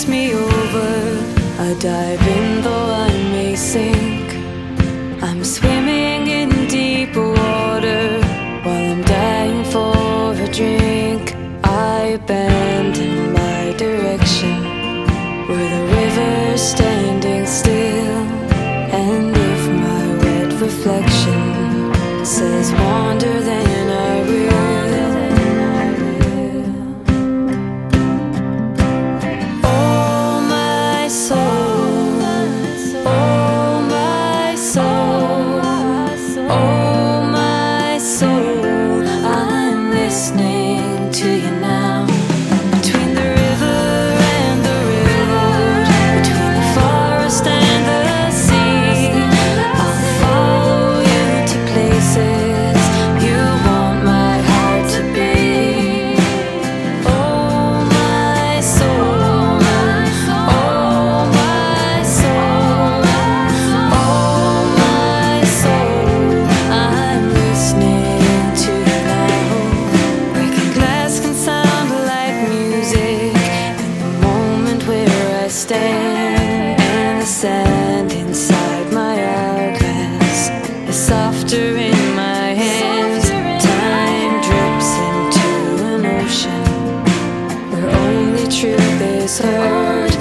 kiss me over. I dive in though I may sink. I'm swimming in deep water while I'm dying for a drink. I bend in my direction where the river's standing still. And if my wet reflection says wander, then I will. Oh my soul, oh my soul, oh my soul, I'm listening to you now. Between the river and the road, between the forest and the sea, I'll follow you to places you want my heart to be. Oh my soul, oh my soul, oh my soul, I'm listening to you now. Breaking glass can sound like music in the moment where I stand, and the sand inside my hourglass is softer in my hands. Time drips into an ocean where only truth is heard.